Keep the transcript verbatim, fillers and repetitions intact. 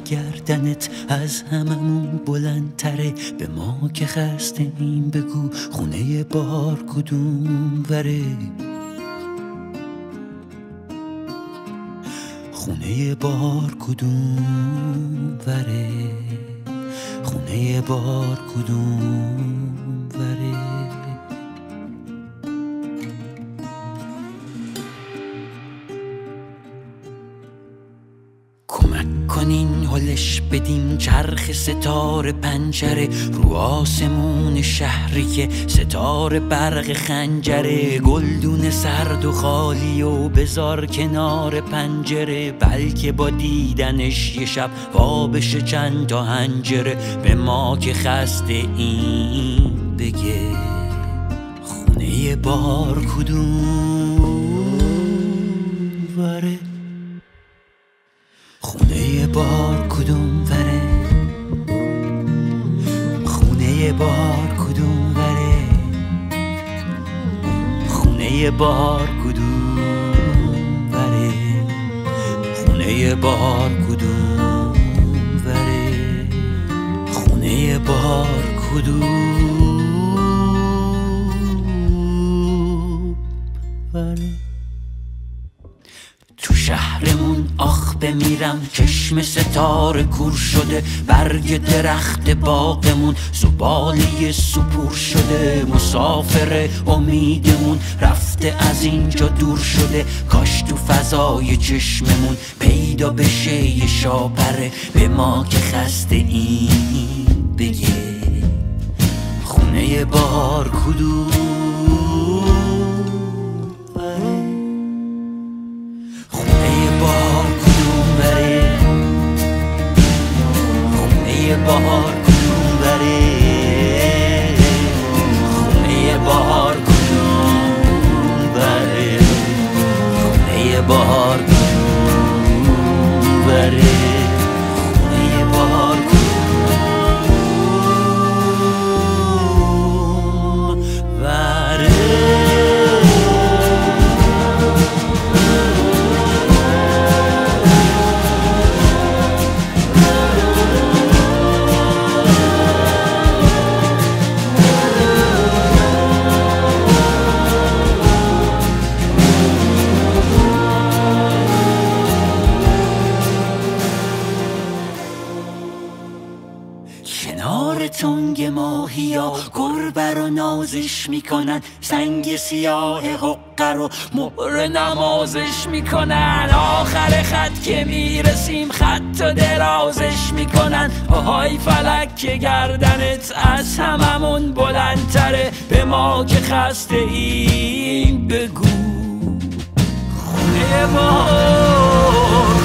گردنت از هممون بلندتره. به ما که خسته این بگو خونه بار کدوم وره؟ خونه بار کدوم وره؟ خونه بار کدوم وره؟ کمک کنین هلش بدیم چرخ ستاره پنجره رو آسمون شهری که ستاره برق خنجره. گلدون سرد و خالی و بذار کنار پنجره، بلکه با دیدنش یه شب وا بشه چند تا حنجره. به ما که خسته این بگه خونه بار کدوم وره؟ خونه بار کدوم وره؟ خونه بار کدوم وره؟ خونه بار کدوم وره؟ خونه بار کدوم وره؟ خونه بار کدوم وره؟ تو شهرمون آخ بمیرم چشم ستاره کور شده. برگ درخت باغمون زباله سپور شده. مسافر امیدمون رفته از اینجا دور شده. کاش تو فضای چشممون پیدا بشه یه شاپره. به ما که خسته این بگه خونه بار کدوم وره؟ خونه بار کدوم وره؟ خونه بار کدوم وره؟ خونه بار کدوم وره؟ خونه بار کدوم وره؟ خونه بار کدوم وره؟ کنار تنگ ماهیا گربه رو نازش میکنن. سنگ سیاه حقه رو مهر نمازش میکنن. آخر خط که میرسیم خط و درازش میکنن. آهای فلک که گردنت از هممون بلندتره. به ما که خسته این بگو خونه بار